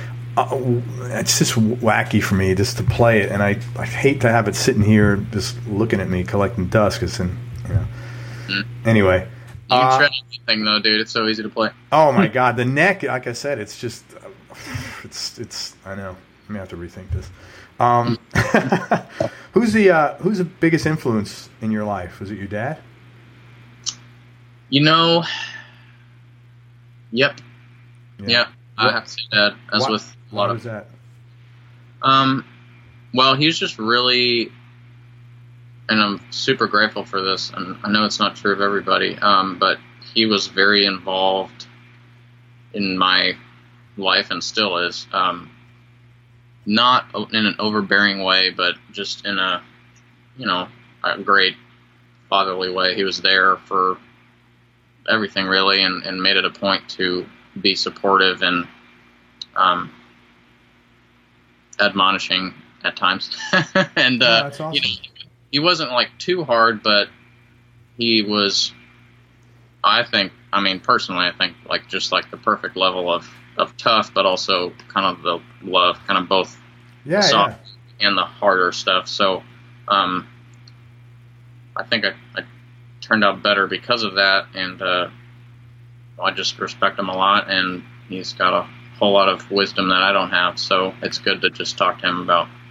S4: wacky for me just to play it, and I hate to have it sitting here just looking at me collecting dust. Because anyway.
S5: You can try anything though, dude. It's so easy to play.
S4: Oh my god, the neck! Like I said, it's just it's. I know. I'm gonna have to rethink this. Who's the biggest influence in your life? Was it your dad?
S5: You know, yep. Yeah, I have to say Dad, with a lot of.
S4: What was
S5: that? Well, he's just really, and I'm super grateful for this, and I know it's not true of everybody, but he was very involved in my life and still is. Not in an overbearing way, but just in a great fatherly way. He was there for everything, really, and made it a point to be supportive and admonishing at times. And
S4: that's awesome.
S5: He wasn't like too hard, but he was, personally, I think like just like the perfect level of tough, but also kind of the love, kind of both the soft and the harder stuff. So I think I turned out better because of that, and I just respect him a lot, and he's got a whole lot of wisdom that I don't have, so it's good to just talk to him about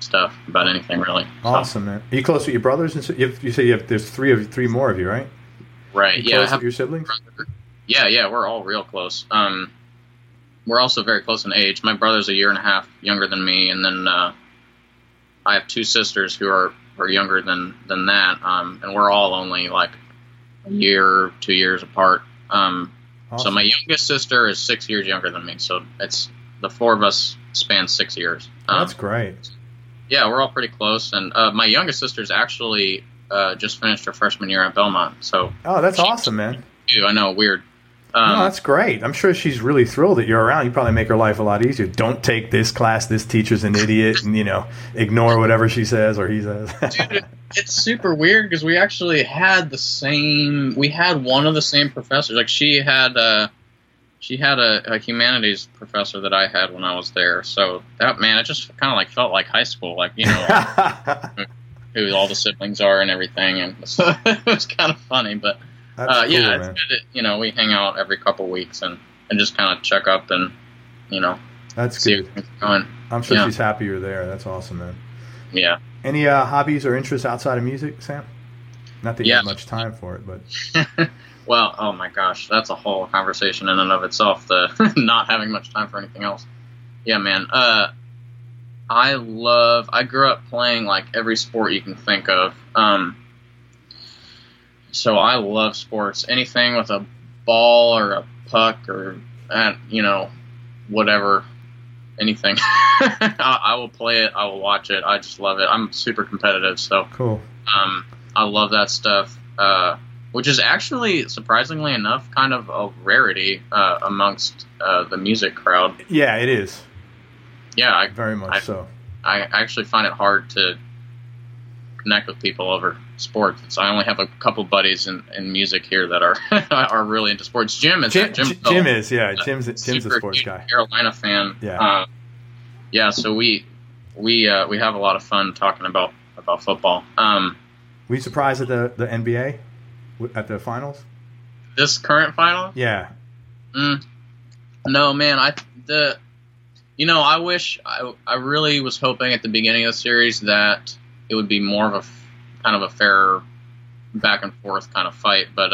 S5: stuff about anything really.
S4: Awesome, man. Are you close with your brothers? And you say there's three more of you, right?
S5: Right.
S4: You
S5: Yeah.
S4: close with your siblings?
S5: Yeah. We're all real close. We're also very close in age. My brother's a year and a half younger than me, and then I have two sisters who are younger than that. And we're all only like a year, 2 years apart.
S4: Awesome.
S5: So my youngest sister is 6 years younger than me. So it's the four of us span 6 years.
S4: That's great.
S5: Yeah, we're all pretty close. And my youngest sister's actually just finished her freshman year at Belmont. So
S4: that's awesome, man.
S5: I know, weird.
S4: No, that's great. I'm sure she's really thrilled that you're around. You probably make her life a lot easier. Don't take this class. This teacher's an idiot, and ignore whatever she says or he says.
S5: Dude, it's super weird because we actually had we had one of the same professors. Like she had a humanities professor that I had when I was there. So it just kind of like felt like high school, like who all the siblings are and everything, and so it was kind of funny, but.
S4: That's cool,
S5: it's
S4: man.
S5: good. We hang out every couple weeks and just kind of check up and,
S4: That's
S5: see
S4: good.
S5: how things are going.
S4: I'm sure she's happy you're there. That's awesome, man.
S5: Yeah.
S4: Any hobbies or interests outside of music, Sam? Not that you have much time for it, but...
S5: Well, oh my gosh, that's a whole conversation in and of itself, the not having much time for anything else. Yeah, man. I grew up playing like every sport you can think of. So I love sports. Anything with a ball or a puck or, whatever, anything. I will play it. I will watch it. I just love it. I'm super competitive, so
S4: cool.
S5: I love that stuff, which is actually, surprisingly enough, kind of a rarity amongst the music crowd.
S4: Yeah, it is.
S5: Yeah,
S4: very much so.
S5: I actually find it hard to connect with people over sports. I only have a couple buddies in music here that are really into sports. Jim is.
S4: Jim's a sports guy.
S5: Carolina fan.
S4: Yeah.
S5: So we have a lot of fun talking about football.
S4: Were you surprised at the NBA at the finals?
S5: This current final?
S4: Yeah.
S5: No, man. I wish I really was hoping at the beginning of the series that it would be more of a kind of a fair back and forth kind of fight, but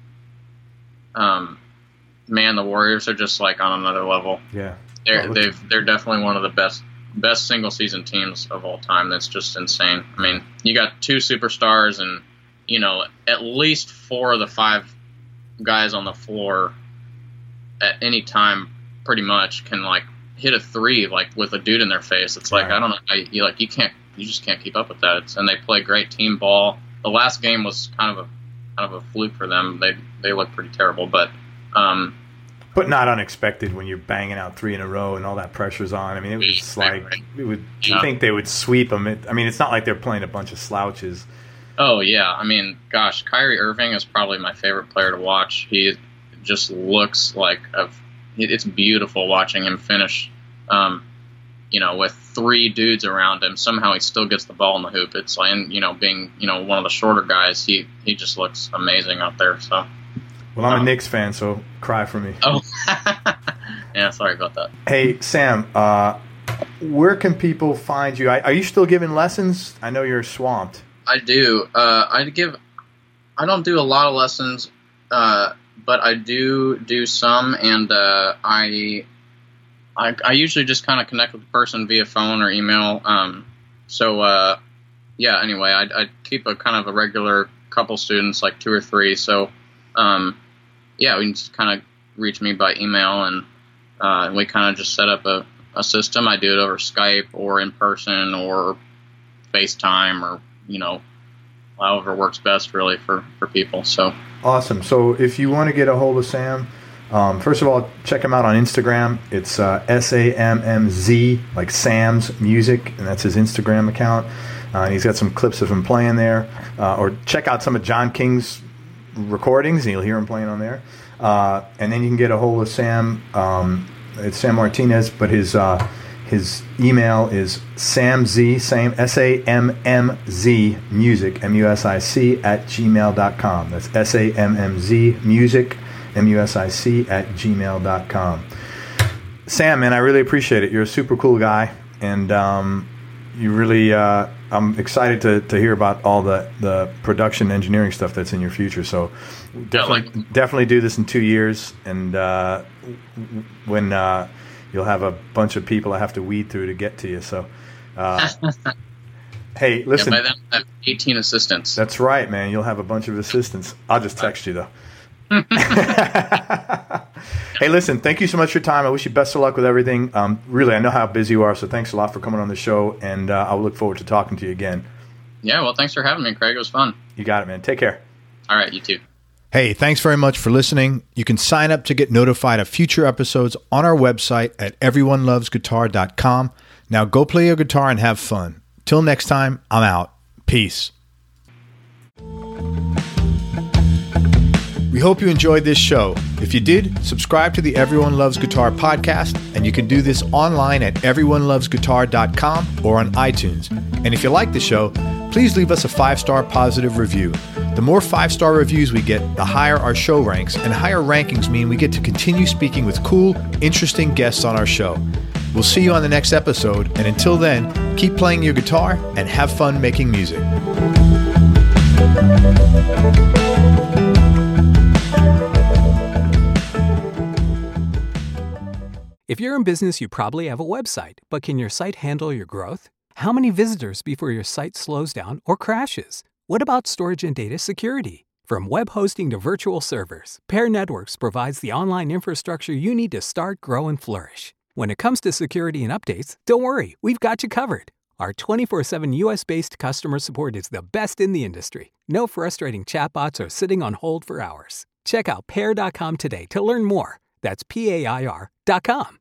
S5: man, the Warriors are just like on another level.
S4: Yeah,
S5: they're definitely one of the best single season teams of all time. That's just insane. I mean, you got two superstars and at least 4 of the 5 guys on the floor at any time pretty much can like hit a 3 like with a dude in their face. It's like, right. I don't know, you just can't keep up with that. And they play great team ball. The last game was kind of a fluke for them. They look pretty terrible, but
S4: not unexpected when you're banging out 3 in a row and all that pressure's on. I mean, it was like you think they would sweep them. It's not like they're playing a bunch of slouches.
S5: Oh yeah, I mean, gosh, Kyrie Irving is probably my favorite player to watch. He just looks like it's beautiful watching him finish. With 3 dudes around him, somehow he still gets the ball in the hoop. It's like, being, one of the shorter guys, he just looks amazing out there. So,
S4: well, I'm a Knicks fan, so cry for me.
S5: Oh, yeah, sorry about that.
S4: Hey, Sam, where can people find you? Are you still giving lessons? I know you're swamped.
S5: I do. I don't do a lot of lessons, but I do some, and I usually just kind of connect with the person via phone or email. Anyway, I keep a kind of a regular couple students, like 2 or 3. So, we can just kind of reach me by email, and we kind of just set up a system. I do it over Skype or in person or FaceTime or, however works best really for people. So
S4: awesome. So if you want to get a hold of Sam, first of all, check him out on Instagram. It's SAMMZ, like Sam's Music, and that's his Instagram account. He's got some clips of him playing there. Or check out some of John King's recordings, and you'll hear him playing on there. And then you can get a hold of Sam. It's Sam Martinez, but his email is SAMZ, same SAMMZ Music, MUSIC @gmail.com. That's SAMMZ Music, MUSIC @gmail.com. Sam, man, I really appreciate it. You're a super cool guy, and you really, I'm excited to hear about all the production engineering stuff that's in your future. So definitely do this in 2 years, and when you'll have a bunch of people I have to weed through to get to you. So, hey, listen.
S5: By then, I have 18 assistants.
S4: That's right, man. You'll have a bunch of assistants. I'll just text you, though. Hey, listen, thank you so much for your time. I wish you best of luck with everything. Really, I know how busy you are, so thanks a lot for coming on the show, and I'll look forward to talking to you again.
S5: Yeah, well, thanks for having me, Craig. It was fun.
S4: You got it, man. Take care.
S5: All right, you too.
S6: Hey, thanks very much for listening. You can sign up to get notified of future episodes on our website at everyonelovesguitar.com. Now go play your guitar and have fun. Till next time, I'm out. Peace. We hope you enjoyed this show. If you did, subscribe to the Everyone Loves Guitar podcast, and you can do this online at everyonelovesguitar.com or on iTunes. And if you like the show, please leave us a 5-star positive review. The more 5-star reviews we get, the higher our show ranks, and higher rankings mean we get to continue speaking with cool, interesting guests on our show. We'll see you on the next episode, and until then, keep playing your guitar and have fun making music.
S1: If you're in business, you probably have a website, but can your site handle your growth? How many visitors before your site slows down or crashes? What about storage and data security? From web hosting to virtual servers, Pair Networks provides the online infrastructure you need to start, grow, and flourish. When it comes to security and updates, don't worry, we've got you covered. Our 24/7 US-based customer support is the best in the industry. No frustrating chatbots or sitting on hold for hours. Check out pair.com today to learn more. That's PAIR.com.